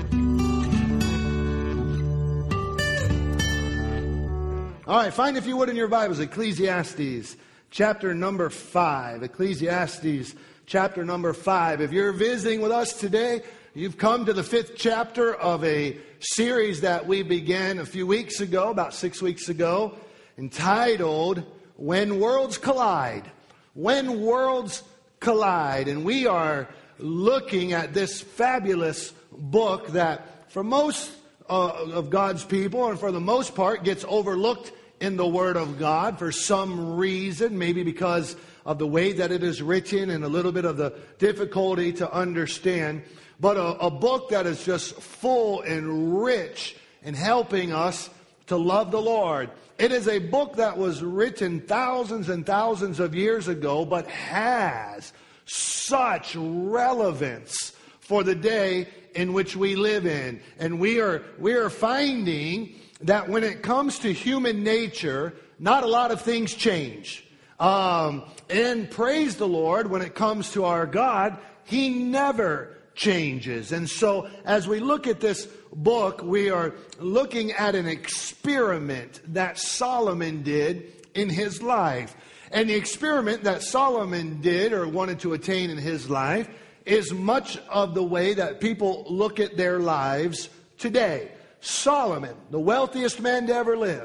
All right, find, if you would, in your Bibles, Ecclesiastes chapter number 5. Ecclesiastes chapter number 5. If you're visiting with us today, you've come to the 5th chapter of a series that we began a few weeks ago, about 6 weeks ago, entitled When Worlds Collide. When Worlds Collide. And we are looking at this fabulous book that for most of God's people, and for the most part, gets overlooked in the Word of God for some reason, maybe because of the way that it is written and a little bit of the difficulty to understand. But a book that is just full and rich in helping us to love the Lord. It is a book that was written thousands and thousands of years ago, but has such relevance for the day in which we live in. And we are finding that when it comes to human nature, not a lot of things change. And praise the Lord, when it comes to our God, He never changes. And so as we look at this book, we are looking at an experiment that Solomon did in his life. And the experiment that Solomon did or wanted to attain in his life is much of the way that people look at their lives today. Solomon, the wealthiest man to ever live,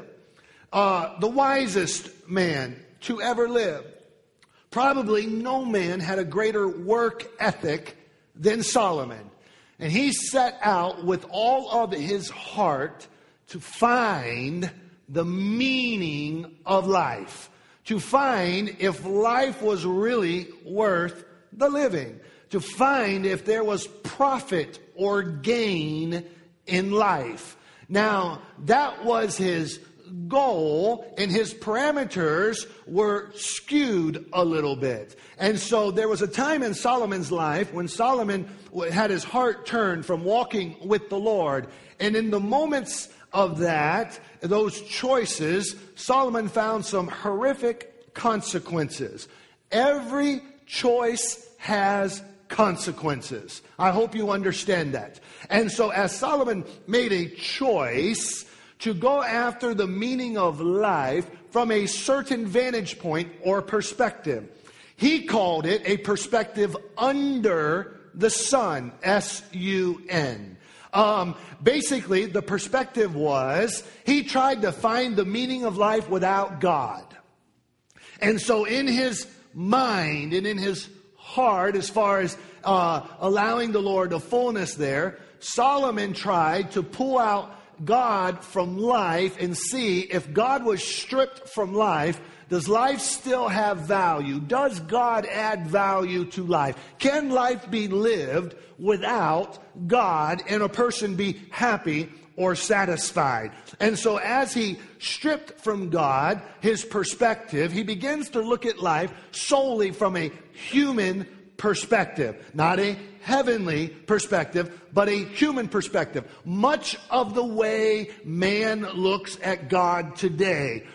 the wisest man to ever live. Probably no man had a greater work ethic than Solomon. And he set out with all of his heart to find the meaning of life. To find if life was really worth the living. To find if there was profit or gain in life. Now, that was his goal, and his parameters were skewed a little bit. And so there was a time in Solomon's life when Solomon had his heart turned from walking with the Lord. And in the moments of that, those choices, Solomon found some horrific consequences. Every choice has consequences. I hope you understand that. And so as Solomon made a choice to go after the meaning of life from a certain vantage point or perspective, he called it a perspective under the sun, S-U-N. Basically, the perspective was he tried to find the meaning of life without God. And so in his mind and in his heart, as far as allowing the Lord the fullness there, Solomon tried to pull out God from life and see if God was stripped from life, does life still have value? Does God add value to life? Can life be lived without God and a person be happy or satisfied? And so as he stripped from God his perspective, he begins to look at life solely from a human perspective, not a heavenly perspective, but a human perspective. Much of the way man looks at God today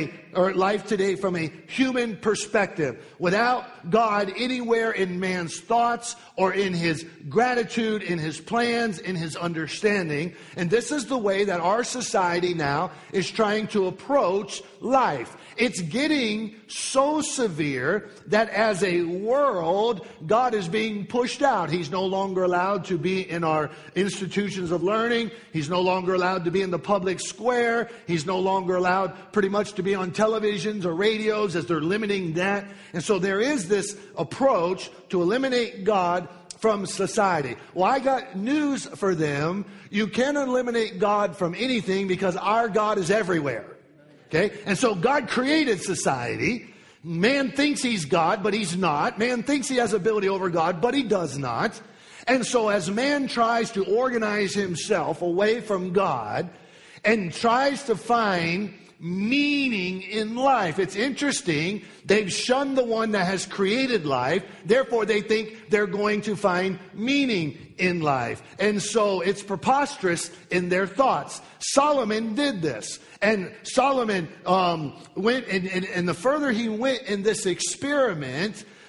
life today from a human perspective, without God anywhere in man's thoughts or in his gratitude, in his plans, in his understanding. And this is the way that our society now is trying to approach life. It's getting so severe that as a world, God is being pushed out. He's no longer allowed to be in our institutions of learning. He's no longer allowed to be in the public square. He's no longer allowed pretty much to be on televisions or radios, as they're limiting that. And so there is this approach to eliminate God from society. Well, I got news for them. You can't eliminate God from anything because our God is everywhere. Okay? And so God created society. Man thinks he's God, but he's not. Man thinks he has ability over God, but he does not. And so as man tries to organize himself away from God and tries to find meaning in life, it's interesting. They've shunned the one that has created life. Therefore, they think they're going to find meaning in life. And so it's preposterous in their thoughts. Solomon did this. And Solomon went, and the further he went in this experiment,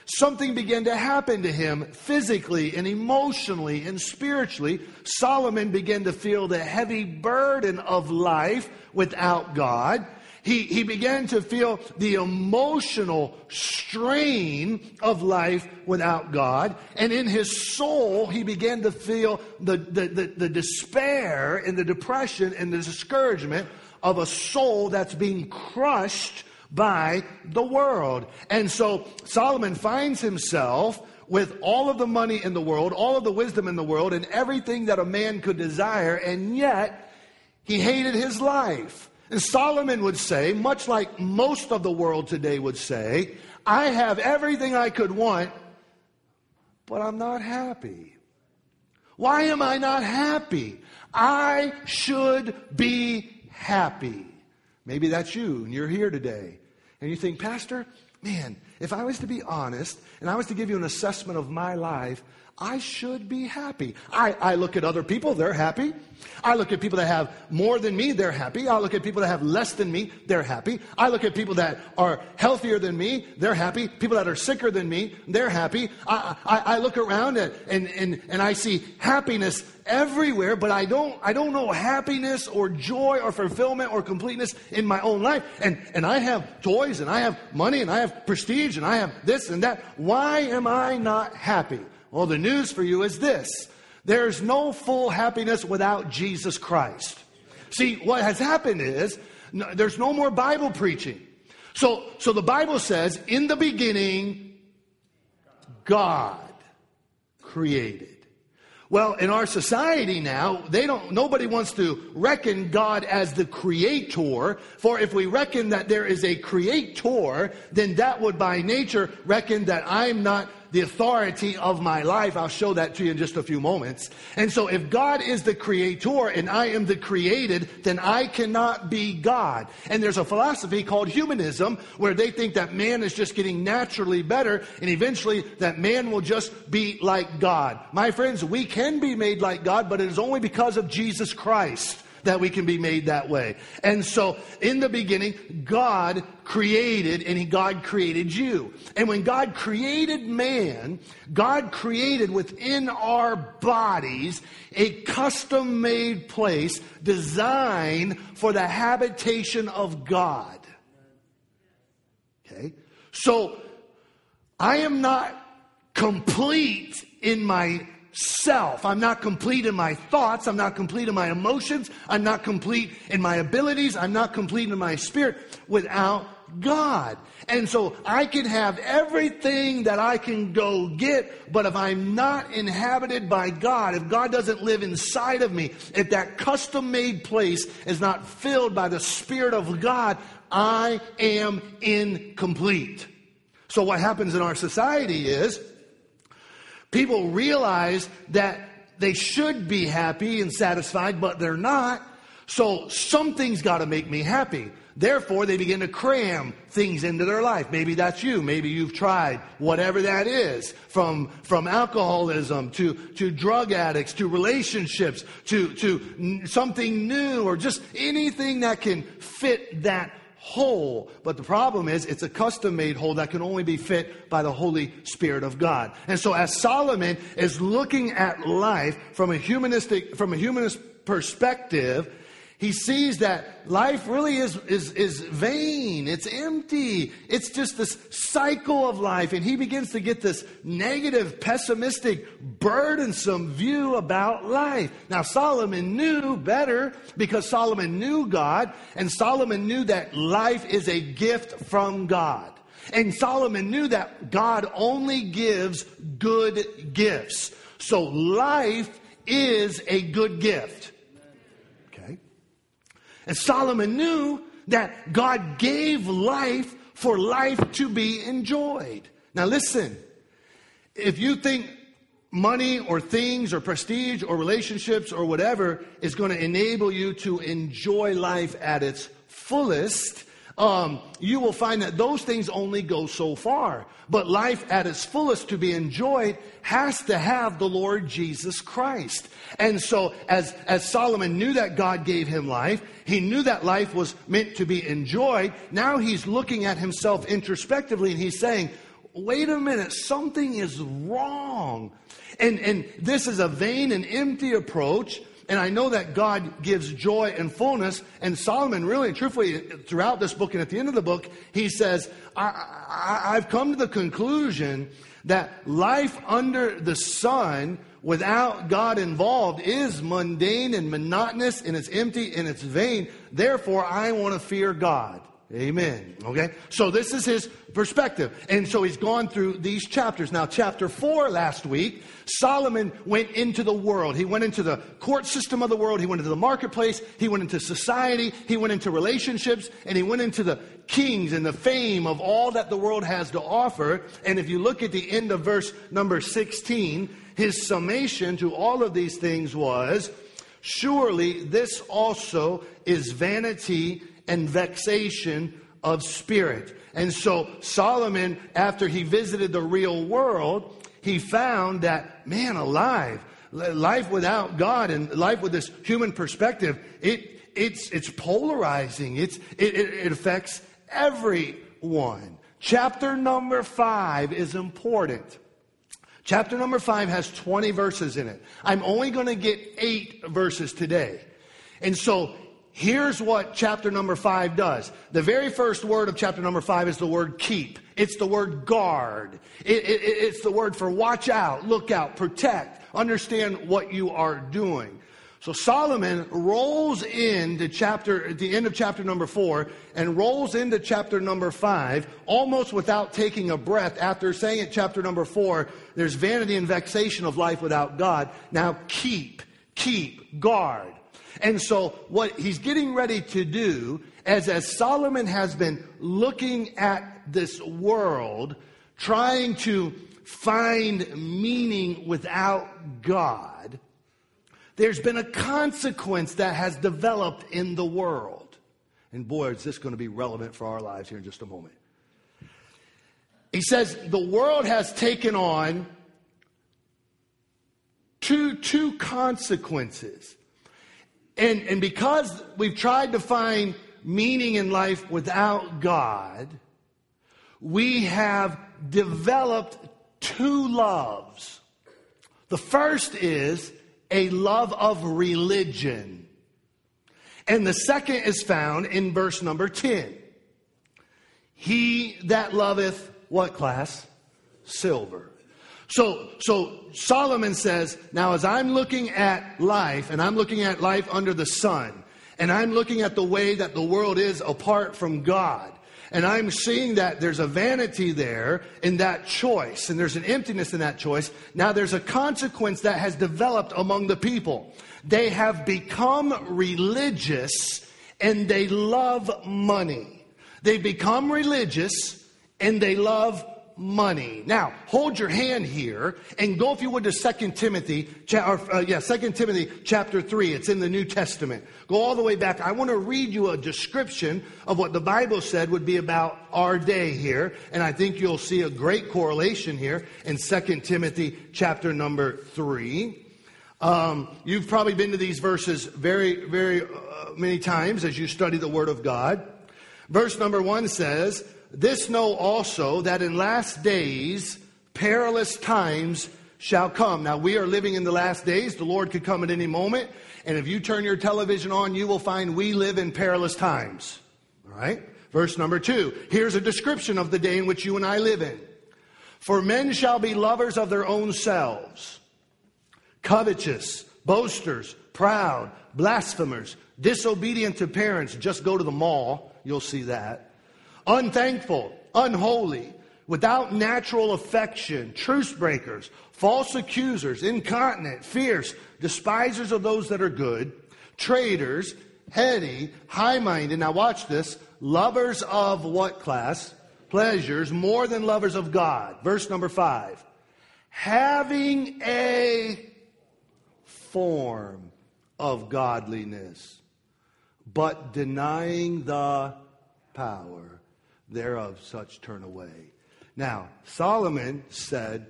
something began to happen to him physically and emotionally and spiritually. Solomon began to feel the heavy burden of life without God. He began to feel the emotional strain of life without God. And in his soul, he began to feel the despair and the depression and the discouragement of a soul that's being crushed by the world. And so Solomon finds himself with all of the money in the world, all of the wisdom in the world, and everything that a man could desire, and yet he hated his life. And Solomon would say, much like most of the world today would say, I have everything I could want, but I'm not happy. Why am I not happy? I should be happy. Maybe that's you, and you're here today. And you think, Pastor, man, if I was to be honest, and I was to give you an assessment of my life, I should be happy. I look at other people, they're happy. I look at people that have more than me, they're happy. I look at people that have less than me, they're happy. I look at people that are healthier than me, they're happy. People that are sicker than me, they're happy. I look around and I see happiness everywhere, but I don't know happiness or joy or fulfillment or completeness in my own life. And I have toys, and I have money, and I have prestige, and I have this and that. Why am I not happy? Well, the news for you is this. There's no full happiness without Jesus Christ. See, what has happened is there's no more Bible preaching. So the Bible says, in the beginning, God created. Well, in our society now, nobody wants to reckon God as the creator. For if we reckon that there is a creator, then that would by nature reckon that I'm not the authority of my life. I'll show that to you in just a few moments. And so if God is the creator and I am the created, then I cannot be God. And there's a philosophy called humanism where they think that man is just getting naturally better and eventually that man will just be like God. My friends, we can be made like God, but it is only because of Jesus Christ that we can be made that way. And so in the beginning, God created, and God created you. And when God created man, God created within our bodies a custom-made place designed for the habitation of God. Okay? So I am not complete in my self. I'm not complete in my thoughts. I'm not complete in my emotions. I'm not complete in my abilities. I'm not complete in my spirit without God. And so I can have everything that I can go get, but if I'm not inhabited by God, if God doesn't live inside of me, if that custom-made place is not filled by the Spirit of God, I am incomplete. So what happens in our society is people realize that they should be happy and satisfied, but they're not. So something's got to make me happy. Therefore, they begin to cram things into their life. Maybe that's you. Maybe you've tried whatever that is, from alcoholism to drug addicts to relationships to something new or just anything that can fit that hole. But the problem is it's a custom-made hole that can only be fit by the Holy Spirit of God. And so as Solomon is looking at life from a humanist perspective, he sees that life really is vain. It's empty. It's just this cycle of life. And he begins to get this negative, pessimistic, burdensome view about life. Now, Solomon knew better because Solomon knew God. And Solomon knew that life is a gift from God. And Solomon knew that God only gives good gifts. So life is a good gift. And Solomon knew that God gave life for life to be enjoyed. Now listen, if you think money or things or prestige or relationships or whatever is going to enable you to enjoy life at its fullest, you will find that those things only go so far. But life at its fullest to be enjoyed has to have the Lord Jesus Christ. And so as Solomon knew that God gave him life, he knew that life was meant to be enjoyed. Now he's looking at himself introspectively and he's saying, wait a minute, something is wrong. And this is a vain and empty approach. And I know that God gives joy and fullness. And Solomon, really and truthfully, throughout this book and at the end of the book, he says, I've come to the conclusion that life under the sun without God involved is mundane and monotonous, and it's empty and it's vain. Therefore, I want to fear God. Amen. Okay? So this is his perspective. And so he's gone through these chapters. Now, chapter 4 last week, Solomon went into the world. He went into the court system of the world. He went into the marketplace. He went into society. He went into relationships. And he went into the kings and the fame of all that the world has to offer. And if you look at the end of verse number 16, his summation to all of these things was, surely this also is vanity and vexation of spirit. And so Solomon, after he visited the real world, he found that, man alive, life without God and life with this human perspective, it's polarizing. It affects everyone. Chapter number 5 is important. Chapter number 5 has 20 verses in it. I'm only going to get 8 verses today. And so here's what chapter number 5 does. The very first word of chapter number 5 is the word keep. It's the word guard. It's the word for watch out, look out, protect, understand what you are doing. So Solomon rolls into at the end of chapter number 4 and rolls into chapter number 5 almost without taking a breath after saying at chapter number 4, there's vanity and vexation of life without God. Now keep, guard. And so what he's getting ready to do, as Solomon has been looking at this world, trying to find meaning without God, there's been a consequence that has developed in the world. And boy, is this going to be relevant for our lives here in just a moment. He says the world has taken on two consequences. And because we've tried to find meaning in life without God, we have developed 2 loves. The first is a love of religion. And the second is found in verse number 10. He that loveth, what class? Silver. So Solomon says, now as I'm looking at life, and I'm looking at life under the sun, and I'm looking at the way that the world is apart from God, and I'm seeing that there's a vanity there in that choice, and there's an emptiness in that choice. Now there's a consequence that has developed among the people. They have become religious, and they love money. They become religious, and they love money. Now, hold your hand here and go, if you would, to 2 Timothy chapter 3. It's in the New Testament. Go all the way back. I want to read you a description of what the Bible said would be about our day here. And I think you'll see a great correlation here in 2 Timothy chapter number 3. You've probably been to these verses very, very many times as you study the Word of God. Verse number 1 says, this know also that in last days perilous times shall come. Now we are living in the last days. The Lord could come at any moment. And if you turn your television on, you will find we live in perilous times. All right. Verse number 2. Here's a description of the day in which you and I live in. For men shall be lovers of their own selves, covetous, boasters, proud, blasphemers, disobedient to parents. Just go to the mall. You'll see that. Unthankful, unholy, without natural affection, truce breakers, false accusers, incontinent, fierce, despisers of those that are good, traitors, heady, high-minded. Now watch this. Lovers of what class? Pleasures, more than lovers of God. Verse number 5. Having a form of godliness, but denying the power thereof, such turn away. Now, Solomon said,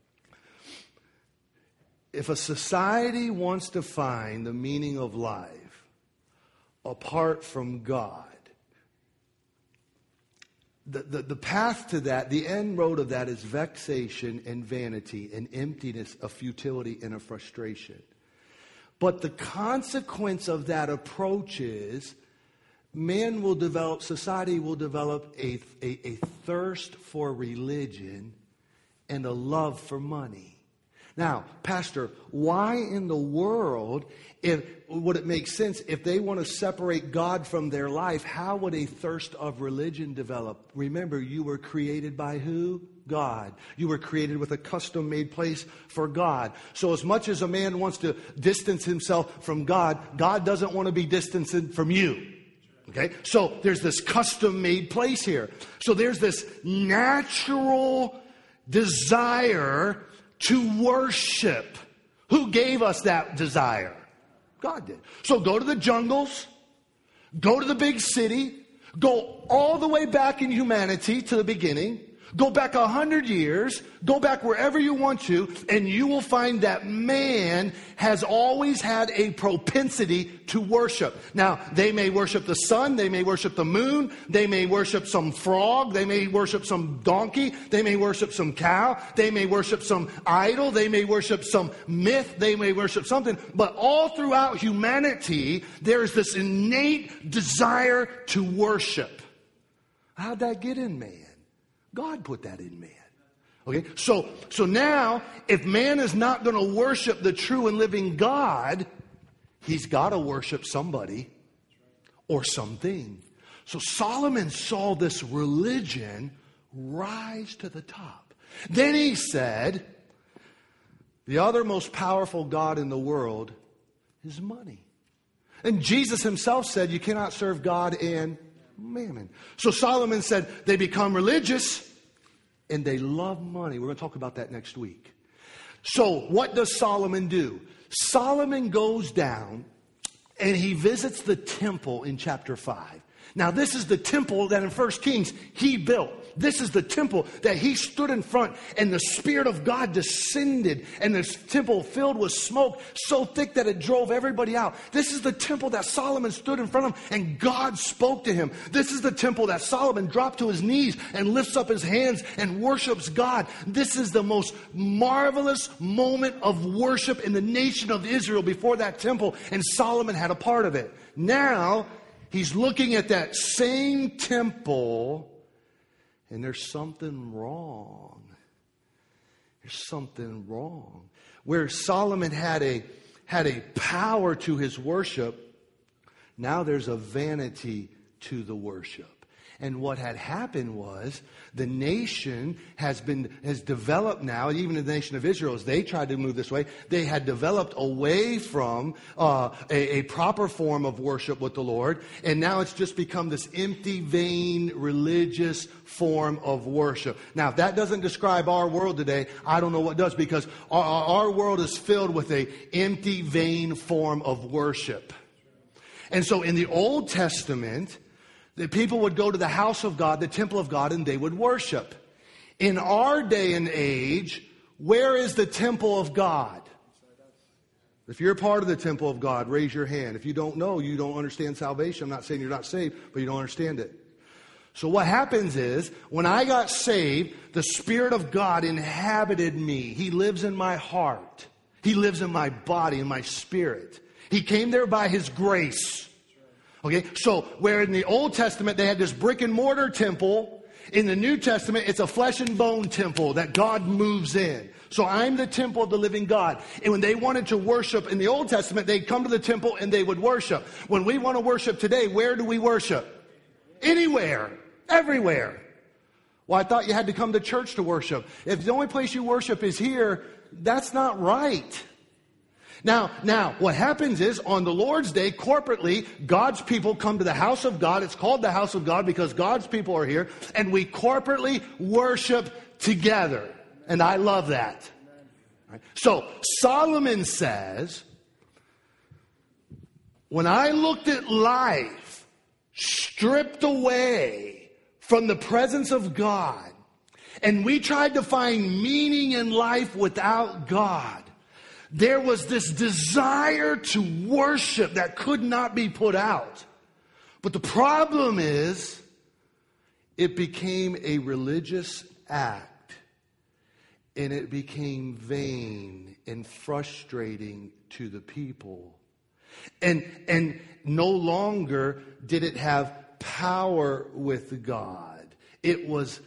if a society wants to find the meaning of life apart from God, the path to that, the end road of that is vexation and vanity and emptiness, a futility and a frustration. But the consequence of that approach is society will develop a thirst for religion and a love for money. Now, Pastor, why in the world would it make sense if they want to separate God from their life? How would a thirst of religion develop? Remember, you were created by who? God. You were created with a custom-made place for God. So as much as a man wants to distance himself from God, God doesn't want to be distanced from you. Okay? So there's this custom-made place here. So there's this natural desire to worship. Who gave us that desire? God did. So go to the jungles, go to the big city, go all the way back in humanity to the beginning, go back 100 years, go back wherever you want to, and you will find that man has always had a propensity to worship. Now, they may worship the sun, they may worship the moon, they may worship some frog, they may worship some donkey, they may worship some cow, they may worship some idol, they may worship some myth, they may worship something. But all throughout humanity, there is this innate desire to worship. How'd that get in man? God put that in man. Okay, so now, if man is not going to worship the true and living God, he's got to worship somebody or something. So Solomon saw this religion rise to the top. Then he said, the other most powerful god in the world is money. And Jesus himself said, you cannot serve God and mammon. So Solomon said they become religious and they love money. We're going to talk about that next week. So what does Solomon do? Solomon goes down and he visits the temple in chapter 5. Now this is the temple that in 1 Kings he built. This is the temple that he stood in front and the Spirit of God descended and the temple filled with smoke so thick that it drove everybody out. This is the temple that Solomon stood in front of and God spoke to him. This is the temple that Solomon dropped to his knees and lifts up his hands and worships God. This is the most marvelous moment of worship in the nation of Israel before that temple, and Solomon had a part of it. Now he's looking at that same temple, and there's something wrong. There's something wrong. Where Solomon had a power to his worship, now there's a vanity to the worship. And what had happened was the nation has developed now, even the nation of Israel, as they tried to move this way, they had developed away from a proper form of worship with the Lord. And now it's just become this empty, vain, religious form of worship. Now, if that doesn't describe our world today, I don't know what does, because our world is filled with an empty, vain form of worship. And so in the Old Testament, the people would go to the house of God, the temple of God, and they would worship. In our day and age, where is the temple of God? If you're a part of the temple of God, raise your hand. If you don't know, you don't understand salvation. I'm not saying you're not saved, but you don't understand it. So what happens is, when I got saved, the Spirit of God inhabited me. He lives in my heart. He lives in my body, in my spirit. He came there by His grace. Okay, so where in the Old Testament they had this brick and mortar temple, in the New Testament it's a flesh and bone temple that God moves in. So I'm the temple of the living God. And when they wanted to worship in the Old Testament, they'd come to the temple and they would worship. When we want to worship today, where do we worship? Anywhere. Everywhere. Well, I thought you had to come to church to worship. If the only place you worship is here, that's not right. Now, what happens is, on the Lord's Day, corporately, God's people come to the house of God. It's called the house of God because God's people are here, and we corporately worship together. And I love that. Right? So, Solomon says, when I looked at life stripped away from the presence of God, and we tried to find meaning in life without God, there was this desire to worship that could not be put out. But the problem is, It became a religious act, and it became vain and frustrating to the people. And no longer did it have power with God. It was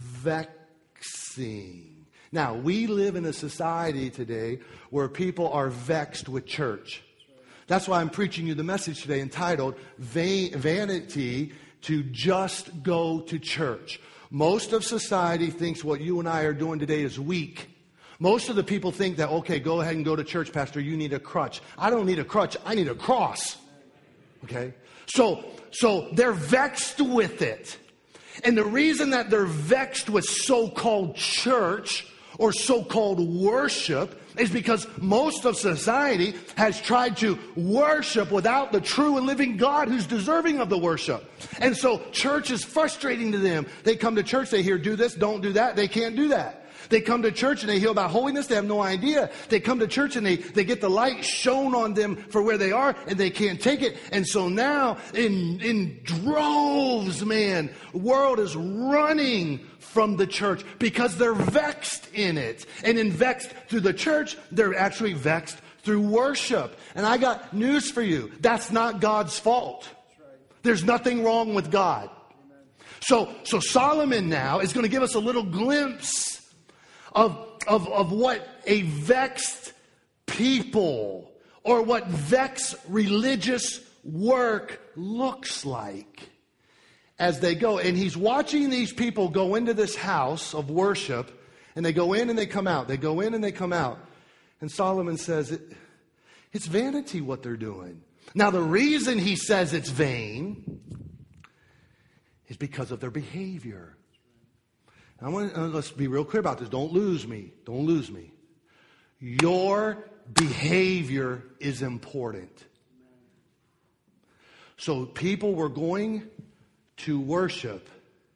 vexing. Now, we live in a society today where people are vexed with church. That's why I'm preaching you the message today entitled Vanity to Just Go to Church. Most of society thinks what you and I are doing today is weak. Most of the people think that, okay, go ahead and go to church, Pastor. You need a crutch. I don't need a crutch. I need a cross. Okay? So they're vexed with it. And the reason that they're vexed with so-called church or so-called worship is because most of society has tried to worship without the true and living God who's deserving of the worship. And so church is frustrating to them. They come to church, they hear do this, don't do that. They can't do that. They come to church and they hear about holiness. They have no idea. They come to church and they get the light shown on them for where they are and they can't take it. And so now in droves, man, the world is running from the church because they're vexed in it. And in vexed through the church, they're actually vexed through worship. And I got news for you. That's not God's fault. There's nothing wrong with God. So Solomon now is going to give us a little glimpse of what a vexed people or what vexed religious work looks like as they go. And he's watching these people go into this house of worship, and they go in and they come out. They go in and they come out. And Solomon says it's vanity what they're doing. Now, the reason he says it's vain is because of their behavior. Let's be real clear about this. Don't lose me. Don't lose me. Your behavior is important. So people were going to worship,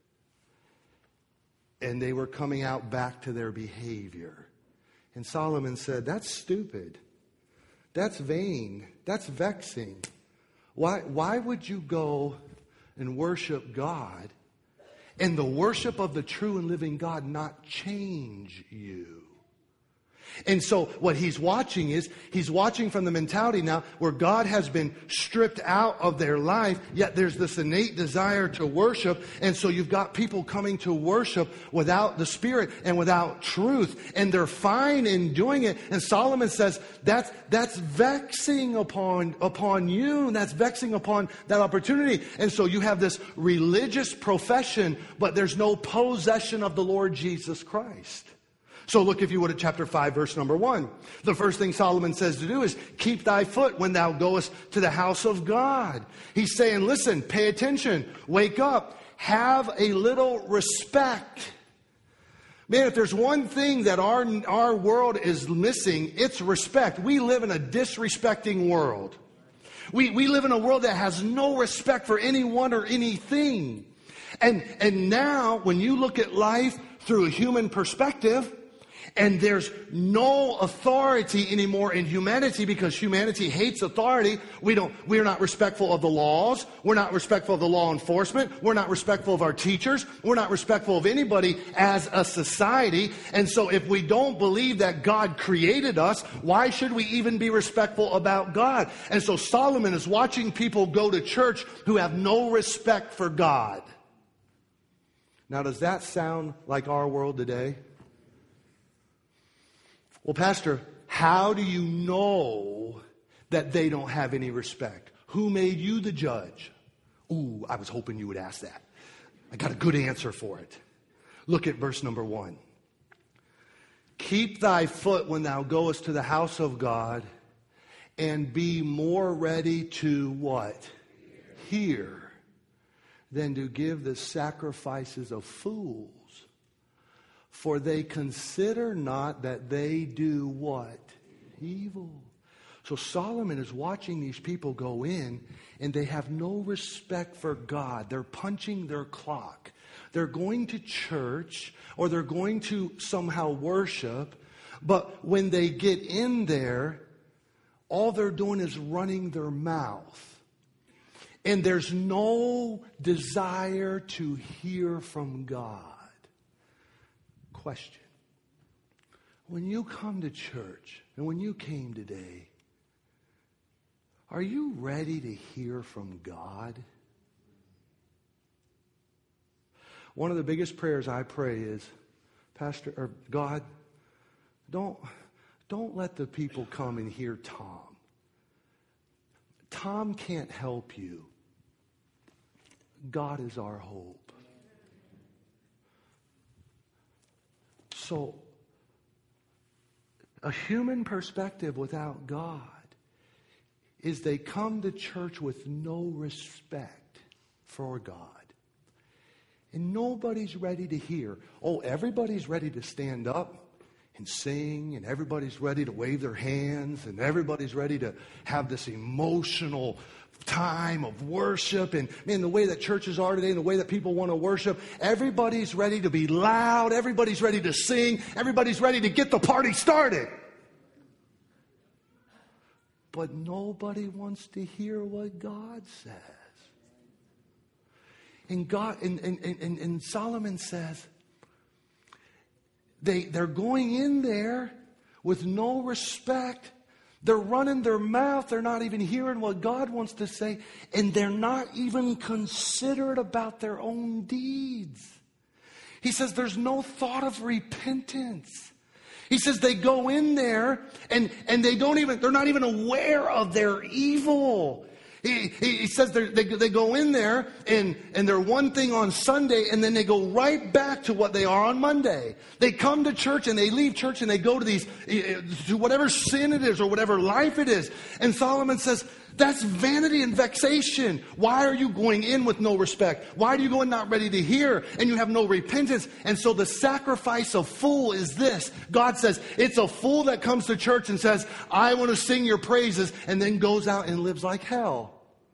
and they were coming out back to their behavior. And Solomon said, that's stupid. That's vain. That's vexing. Why would you go and worship God and the worship of the true and living God not change you? And so what he's watching is, he's watching from the mentality now where God has been stripped out of their life, yet there's this innate desire to worship. And so you've got people coming to worship without the Spirit and without truth. And they're fine in doing it. And Solomon says, that's vexing upon you. And that's vexing upon that opportunity. And so you have this religious profession, but there's no possession of the Lord Jesus Christ. So look, if you would, at chapter 5, verse number 1. The first thing Solomon says to do is keep thy foot when thou goest to the house of God. He's saying, listen, pay attention, wake up, have a little respect. Man, if there's one thing that our world is missing, it's respect. We live in a disrespecting world. We live in a world that has no respect for anyone or anything. And now, when you look at life through a human perspective, and there's no authority anymore in humanity because humanity hates authority. We're not respectful of the laws. We're not respectful of the law enforcement. We're not respectful of our teachers. We're not respectful of anybody as a society. And so if we don't believe that God created us, why should we even be respectful about God? And so Solomon is watching people go to church who have no respect for God. Now, does that sound like our world today? Well, Pastor, how do you know that they don't have any respect? Who made you the judge? Ooh, I was hoping you would ask that. I got a good answer for it. Look at verse number 1. Keep thy foot when thou goest to the house of God, and be more ready to what? Hear than to give the sacrifices of fools. For they consider not that they do what? Evil. So Solomon is watching these people go in, and they have no respect for God. They're punching their clock. They're going to church, or they're going to somehow worship, but when they get in there, all they're doing is running their mouth. and there's no desire to hear from God. Question. When you come to church, and when you came today, are you ready to hear from God? One of the biggest prayers I pray is, Pastor, or God, don't let the people come and hear Tom. Tom can't help you. God is our hope. So, a human perspective without God is they come to church with no respect for God. And nobody's ready to hear. Oh, everybody's ready to stand up and sing, and everybody's ready to wave their hands, and everybody's ready to have this emotional time of worship. And man, the way that churches are today and the way that people want to worship, everybody's ready to be loud, everybody's ready to sing, everybody's ready to get the party started. But nobody wants to hear what God says. And God and Solomon says, they're going in there with no respect. They're running their mouth. They're not even hearing what God wants to say. And they're not even considerate about their own deeds. He says there's no thought of repentance. He says they go in there and they're not even aware of their evil. He says they go in there and they're one thing on Sunday, and then they go right back to what they are on Monday. They come to church and they leave church and they go to whatever sin it is or whatever life it is. And Solomon says, that's vanity and vexation. Why are you going in with no respect? Why do you go in not ready to hear and you have no repentance? And so the sacrifice of fool is this. God says it's a fool that comes to church and says, I want to sing your praises, and then goes out and lives like hell.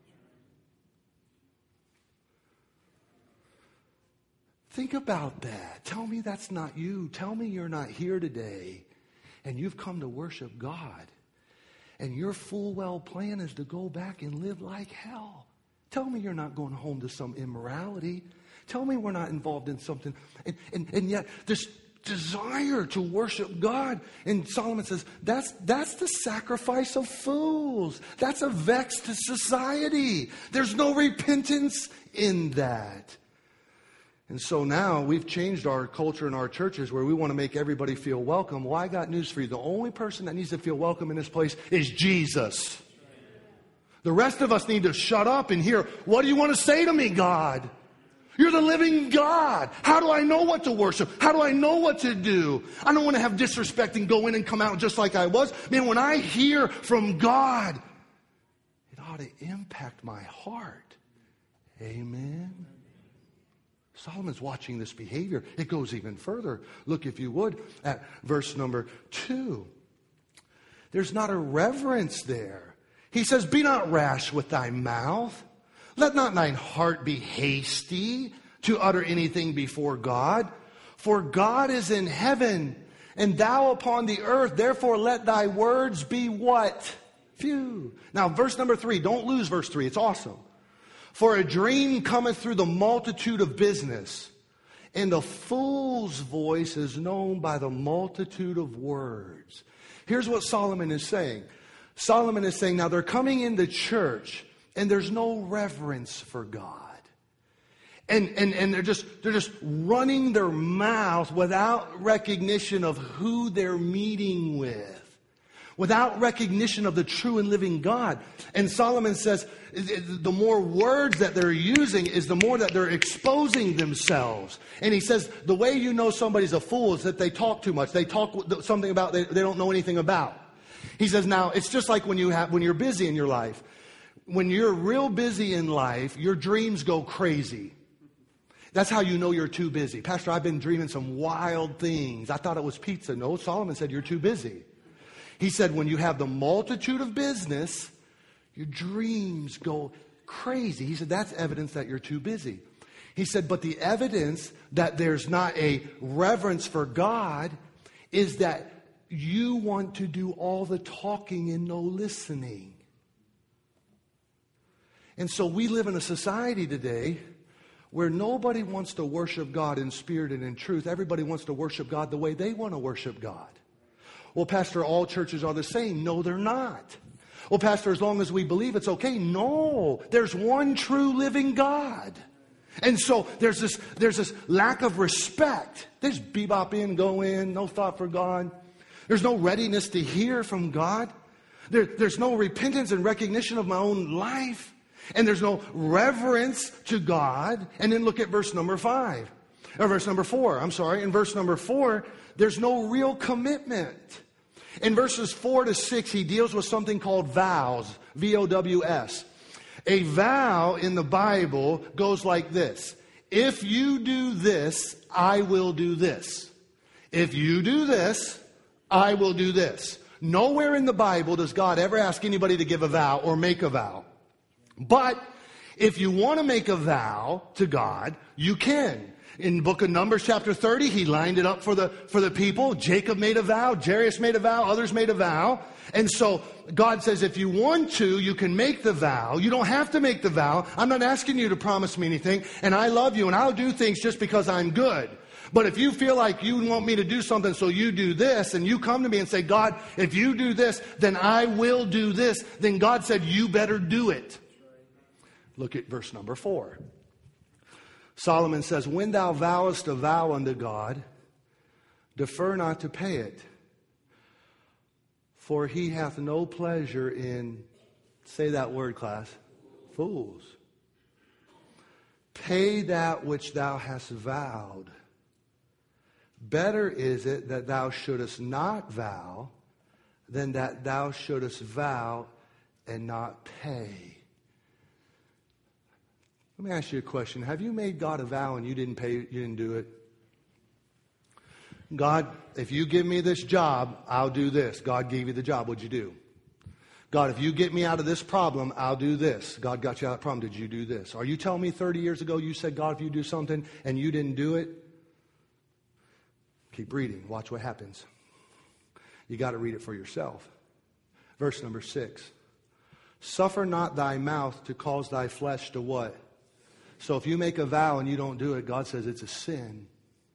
Think about that. Tell me that's not you. Tell me you're not here today and you've come to worship God. And your full well plan is to go back and live like hell. Tell me you're not going home to some immorality. Tell me we're not involved in something. And yet this desire to worship God. And Solomon says, that's the sacrifice of fools. That's a vex to society. There's no repentance in that. And so now we've changed our culture in our churches where we want to make everybody feel welcome. Well, I got news for you. The only person that needs to feel welcome in this place is Jesus. The rest of us need to shut up and hear, what do you want to say to me, God? You're the living God. How do I know what to worship? How do I know what to do? I don't want to have disrespect and go in and come out just like I was. Man, when I hear from God, it ought to impact my heart. Amen. Solomon's watching this behavior. It goes even further. Look, if you would, at verse number 2. There's not a reverence there. He says, be not rash with thy mouth. Let not thine heart be hasty to utter anything before God. For God is in heaven, and thou upon the earth. Therefore let thy words be what? Few. Now, verse number 3. Don't lose verse 3. It's awesome. For a dream cometh through the multitude of business, and a fool's voice is known by the multitude of words. Here's what Solomon is saying. Solomon is saying, now they're coming into church, and there's no reverence for God. And they're just running their mouth without recognition of who they're meeting with. Without recognition of the true and living God. And Solomon says the more words that they're using is the more that they're exposing themselves. And he says the way you know somebody's a fool is that they talk too much. They talk something about they don't know anything about. He says now it's just like when you're busy in your life. When you're real busy in life, your dreams go crazy. That's how you know you're too busy. Pastor, I've been dreaming some wild things. I thought it was pizza. No, Solomon said you're too busy. He said when you have the multitude of business, your dreams go crazy. He said that's evidence that you're too busy. He said, but the evidence that there's not a reverence for God is that you want to do all the talking and no listening. And so we live in a society today where nobody wants to worship God in spirit and in truth. Everybody wants to worship God the way they want to worship God. Well, Pastor, all churches are the same. No, they're not. Well, Pastor, as long as we believe it's okay. No, there's one true living God. And so there's this lack of respect. There's bebop in, go in, no thought for God. There's no readiness to hear from God. There's no repentance and recognition of my own life. And there's no reverence to God. And then look at verse number 4. In verse number 4, there's no real commitment. In verses 4 to 6, he deals with something called vows. V-O-W-S. A vow in the Bible goes like this. If you do this, I will do this. If you do this, I will do this. Nowhere in the Bible does God ever ask anybody to give a vow or make a vow. But if you want to make a vow to God, you can. In the book of Numbers chapter 30, he lined it up for the people. Jacob made a vow. Jairus made a vow. Others made a vow. And so God says if you want to, you can make the vow. You don't have to make the vow. I'm not asking you to promise me anything. And I love you and I'll do things just because I'm good. But if you feel like you want me to do something, so you do this, and you come to me and say, God, if you do this, then I will do this, then God said, you better do it. Look at verse number 4. Solomon says, when thou vowest a vow unto God, defer not to pay it. For he hath no pleasure in, say that word, class, fools. Pay that which thou hast vowed. Better is it that thou shouldest not vow than that thou shouldest vow and not pay. Let me ask you a question. Have you made God a vow and you didn't pay, you didn't do it? God, if you give me this job, I'll do this. God gave you the job. What'd you do? God, if you get me out of this problem, I'll do this. God got you out of the problem. Did you do this? Are you telling me 30 years ago you said, God, if you do something and you didn't do it? Keep reading. Watch what happens. You got to read it for yourself. Verse number 6. Suffer not thy mouth to cause thy flesh to what? So if you make a vow and you don't do it, God says it's a sin.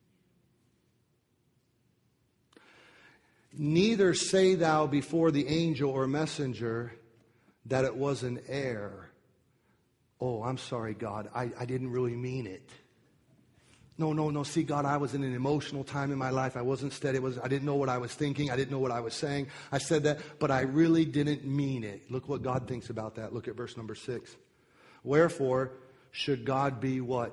Neither say thou before the angel or messenger that it was an error. Oh, I'm sorry, God. I didn't really mean it. No. See, God, I was in an emotional time in my life. I wasn't steady. I didn't know what I was thinking. I didn't know what I was saying. I said that, but I really didn't mean it. Look what God thinks about that. Look at verse number 6. Wherefore should God be what?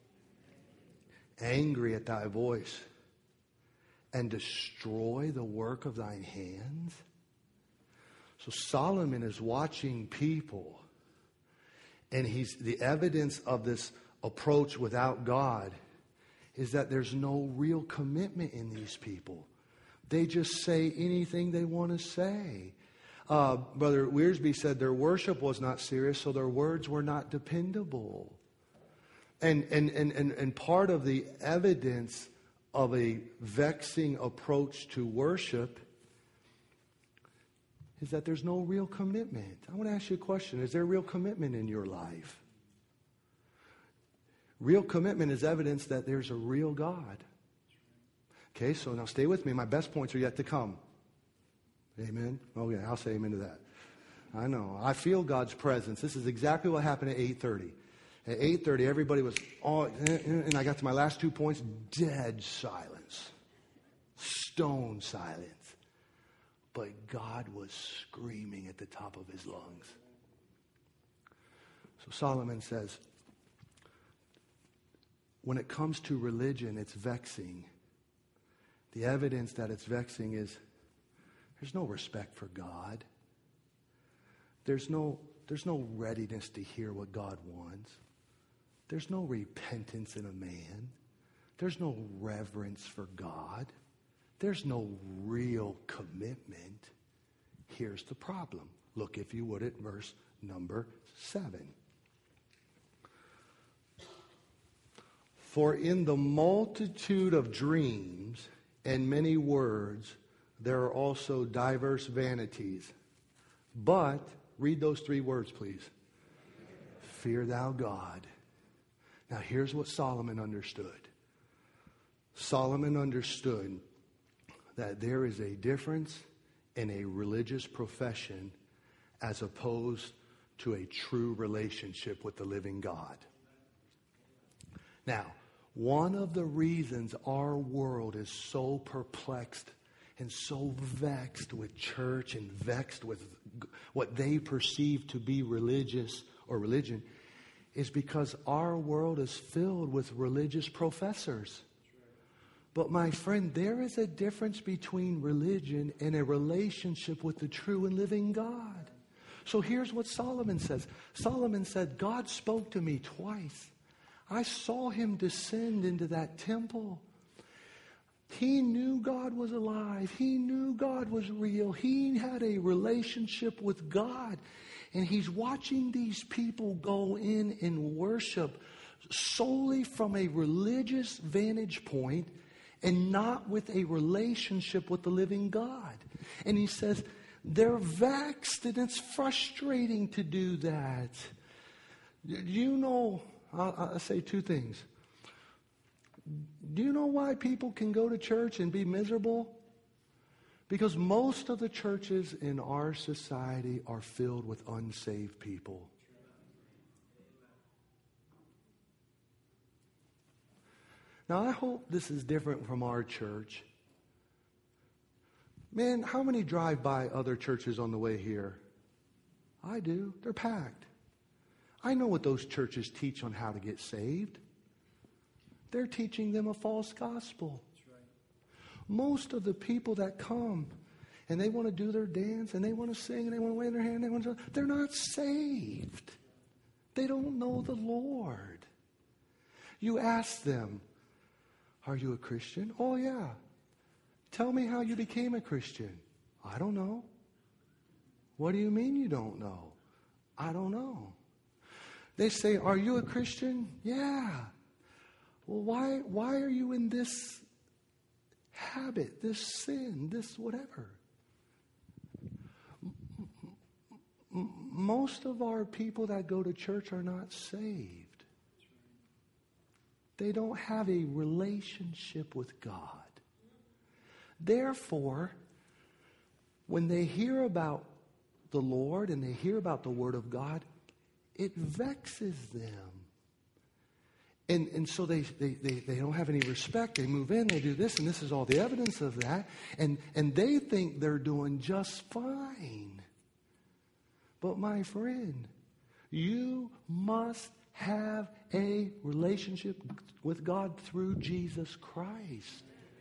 Angry at thy voice and destroy the work of thine hands? So Solomon is watching people, and the evidence of this approach without God is that there's no real commitment in these people. They just say anything they want to say. Brother Wiersbe said their worship was not serious, so their words were not dependable. And part of the evidence of a vexing approach to worship is that there's no real commitment. I want to ask you a question. Is there real commitment in your life? Real commitment is evidence that there's a real God. Okay, so now stay with me. My best points are yet to come. Amen? Oh yeah, I'll say amen to that. I know. I feel God's presence. This is exactly what happened at 8:30. At 8:30, everybody was all, and I got to my last 2 points, dead silence. Stone silence. But God was screaming at the top of his lungs. So Solomon says, when it comes to religion, it's vexing. The evidence that it's vexing is there's no respect for God. There's no readiness to hear what God wants. There's no repentance in a man. There's no reverence for God. There's no real commitment. Here's the problem. Look, if you would, at verse number 7. For in the multitude of dreams and many words, there are also diverse vanities. But, read those 3 words, please. fear thou God. Now here's what Solomon understood. Solomon understood that there is a difference in a religious profession as opposed to a true relationship with the living God. Now, one of the reasons our world is so perplexed and so vexed with church and vexed with what they perceive to be religious or religion is because our world is filled with religious professors. But my friend, there is a difference between religion and a relationship with the true and living God. So here's what Solomon says. Solomon said, God spoke to me twice. I saw him descend into that temple. He knew God was alive. He knew God was real. He had a relationship with God. And he's watching these people go in and worship solely from a religious vantage point and not with a relationship with the living God. And he says, they're vexed and it's frustrating to do that. You know, I'll say two things. Do you know why people can go to church and be miserable? Because most of the churches in our society are filled with unsaved people. Now, I hope this is different from our church. Man, how many drive by other churches on the way here? I do. They're packed. I know what those churches teach on how to get saved. They're teaching them a false gospel. That's right. Most of the people that come and they want to do their dance and they want to sing and they want to wave their hand, they're not saved. They don't know the Lord. You ask them, are you a Christian? Oh, yeah. Tell me how you became a Christian. I don't know. What do you mean you don't know? I don't know. They say, are you a Christian? Yeah. Well, why are you in this habit, this sin, this whatever? Most of our people that go to church are not saved. They don't have a relationship with God. Therefore, when they hear about the Lord and they hear about the Word of God, it vexes them. And so they don't have any respect. They move in, they do this, and this is all the evidence of that. And they think they're doing just fine. But my friend, you must have a relationship with God through Jesus Christ.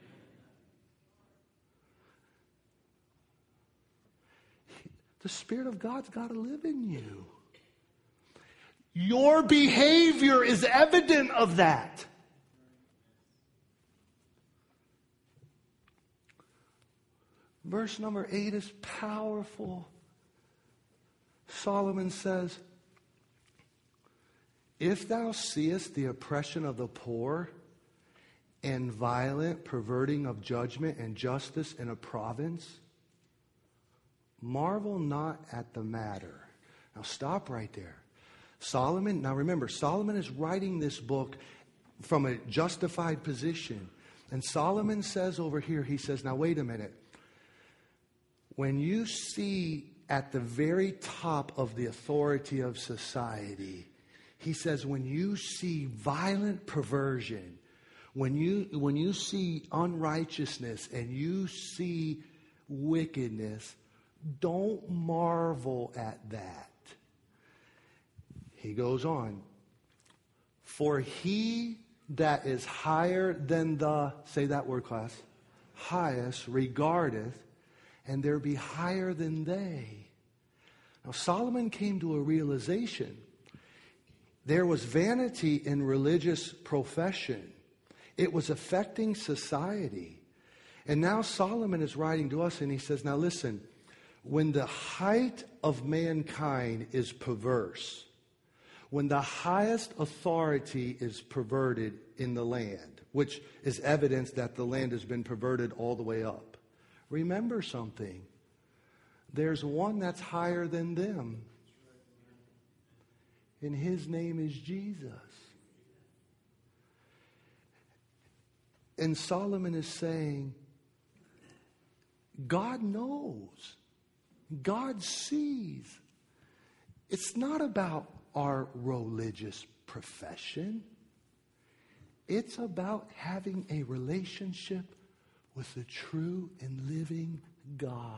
The Spirit of God's got to live in you. Your behavior is evident of that. Verse number 8 is powerful. Solomon says, if thou seest the oppression of the poor and violent perverting of judgment and justice in a province, marvel not at the matter. Now stop right there. Solomon, now remember, Solomon is writing this book from a justified position. And Solomon says over here, he says, now wait a minute. When you see at the very top of the authority of society, he says, when you see violent perversion, when you see unrighteousness and you see wickedness, don't marvel at that. He goes on, for he that is higher than the, say that word class, highest regardeth, and there be higher than they. Now Solomon came to a realization. There was vanity in religious profession. It was affecting society. And now Solomon is writing to us and he says, now listen, when the height of mankind is perverse, when the highest authority is perverted in the land, which is evidence that the land has been perverted all the way up, remember something. There's one that's higher than them. And his name is Jesus. And Solomon is saying, God knows. God sees. It's not about our religious profession. It's about having a relationship with the true and living God.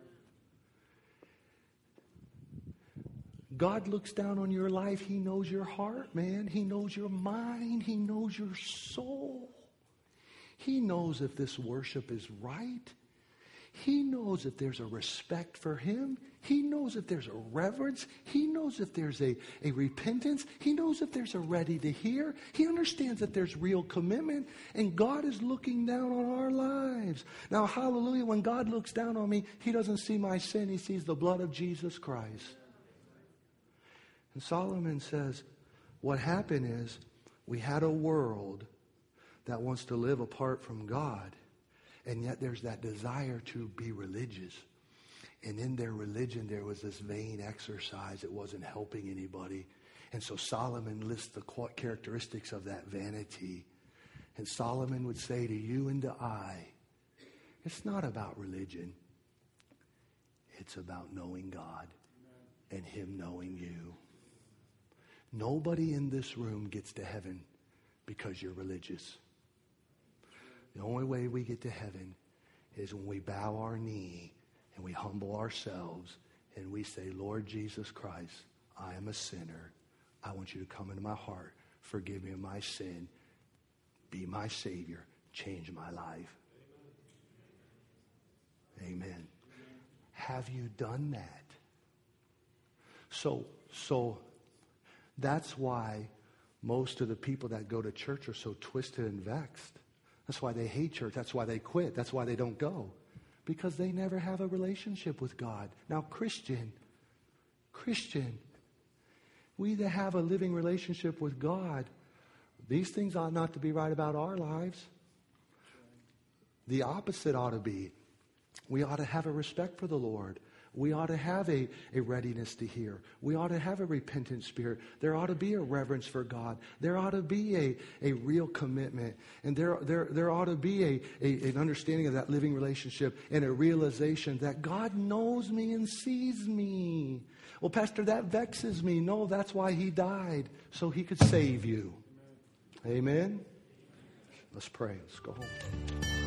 God looks down on your life. He knows your heart, man. He knows your mind. He knows your soul. He knows if this worship is right. He knows if there's a respect for him. He knows if there's a reverence. He knows if there's a repentance. He knows if there's a ready to hear. He understands that there's real commitment. And God is looking down on our lives. Now, hallelujah, when God looks down on me, he doesn't see my sin. He sees the blood of Jesus Christ. And Solomon says, what happened is we had a world that wants to live apart from God. And yet there's that desire to be religious. And in their religion, there was this vain exercise. It wasn't helping anybody. And so Solomon lists the characteristics of that vanity. And Solomon would say to you and to I, it's not about religion. It's about knowing God and him knowing you. Nobody in this room gets to heaven because you're religious. The only way we get to heaven is when we bow our knee and we humble ourselves and we say, Lord Jesus Christ, I am a sinner. I want you to come into my heart. Forgive me of my sin. Be my Savior. Change my life. Amen. Have you done that? So that's why most of the people that go to church are so twisted and vexed. That's why they hate church. That's why they quit. That's why they don't go. Because they never have a relationship with God. Now, Christian, we that have a living relationship with God, these things ought not to be right about our lives. The opposite ought to be. We ought to have a respect for the Lord. We ought to have a readiness to hear. We ought to have a repentant spirit. There ought to be a reverence for God. There ought to be a real commitment. And there ought to be an understanding of that living relationship and a realization that God knows me and sees me. Well, Pastor, that vexes me. No, that's why he died, so he could save you. Amen? Let's pray. Let's go home.